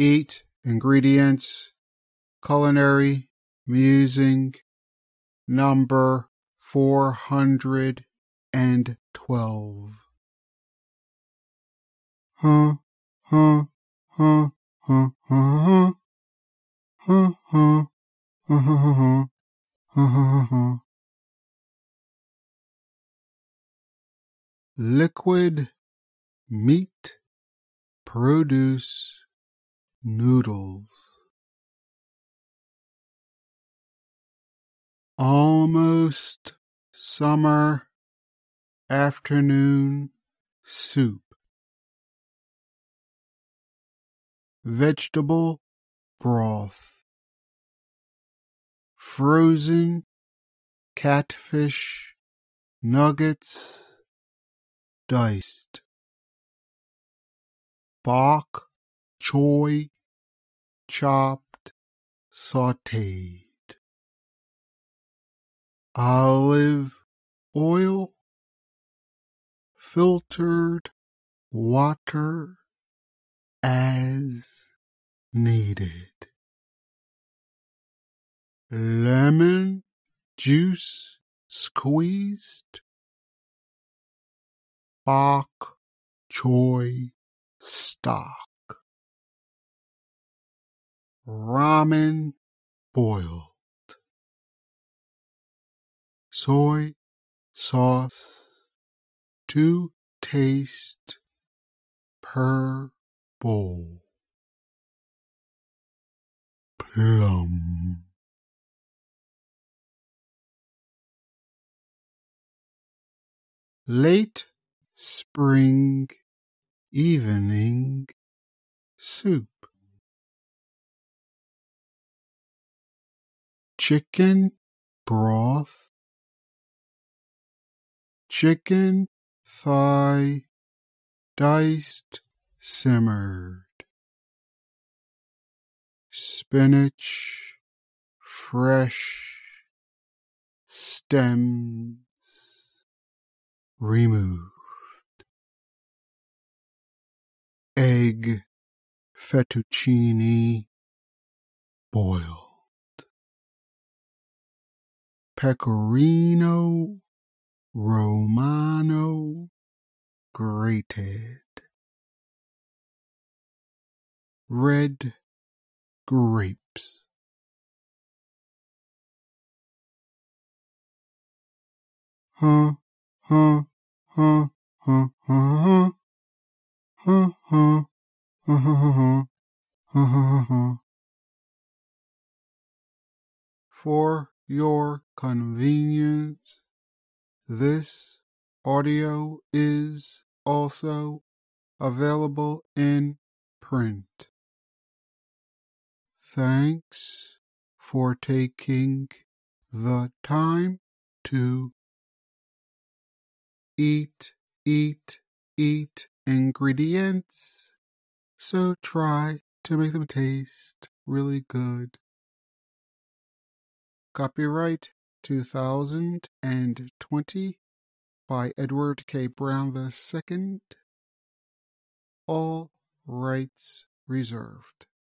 Eat ingredients, culinary musing number 412. Huh, huh, huh, huh, huh, huh, huh, huh, huh, huh. Liquid meat produce noodles. Almost summer afternoon soup. Vegetable broth. Frozen catfish nuggets diced. Bok choy chopped, sautéed. Olive oil, filtered water as needed. Lemon juice squeezed. Bok choy stock. Ramen boiled. Soy sauce to taste per bowl. Plum. Late spring evening soup. Chicken broth. Chicken thigh diced, simmered. Spinach fresh, stems removed. Egg fettuccine boiled. Pecorino Romano grated. Red grapes. Huh, huh, huh, huh, huh, huh, huh, huh, huh, huh, huh. For your convenience, this audio is also available in print. Thanks for taking the time to eat ingredients, so try to make them taste really good. Copyright 2020 by Edward K. Brown II. All rights reserved.